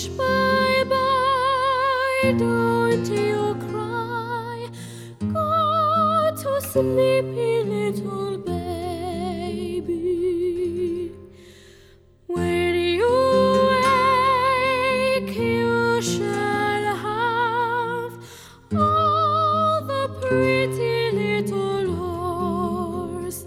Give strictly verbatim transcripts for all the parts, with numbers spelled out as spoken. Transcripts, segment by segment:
Hush, bye-bye, don't you cry. Go to sleepy little baby. When you wake, you shall have all the pretty little horses.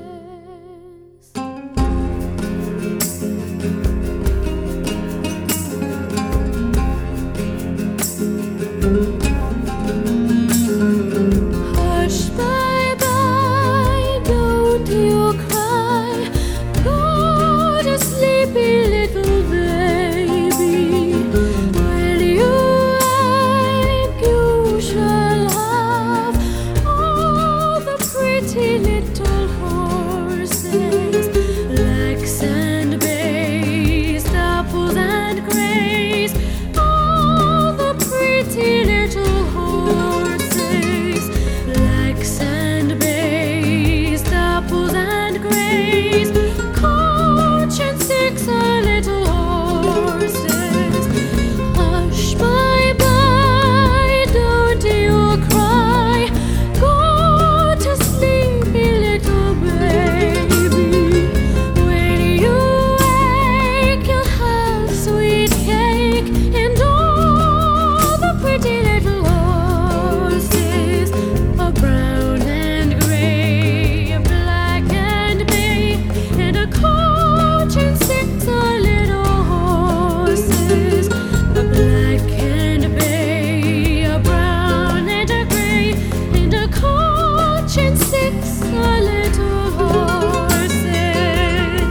Hush, bye-bye, don't you cry. Go to sleepy little baby. When you wake, you shall have all the pretty little horses, blacks and bays, apples and grays, all the pretty little horses, blacks and bays, apples and grays, coach and six are little horses. Hush, bye-bye, don't you cry. Go to sleepy little baby. When you wake, you'll have sweet cake and all the pretty little horses, a brown and gray, a black and bay, and a coach and six are little horses, a black and bay, a brown and a gray, and a coach and six are little horses.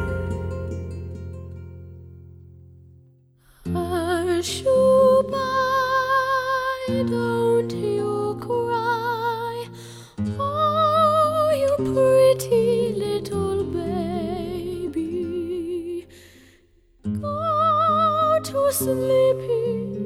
Hush, bye, don't you cry. Oh, you pretty little baby. Go to sleepy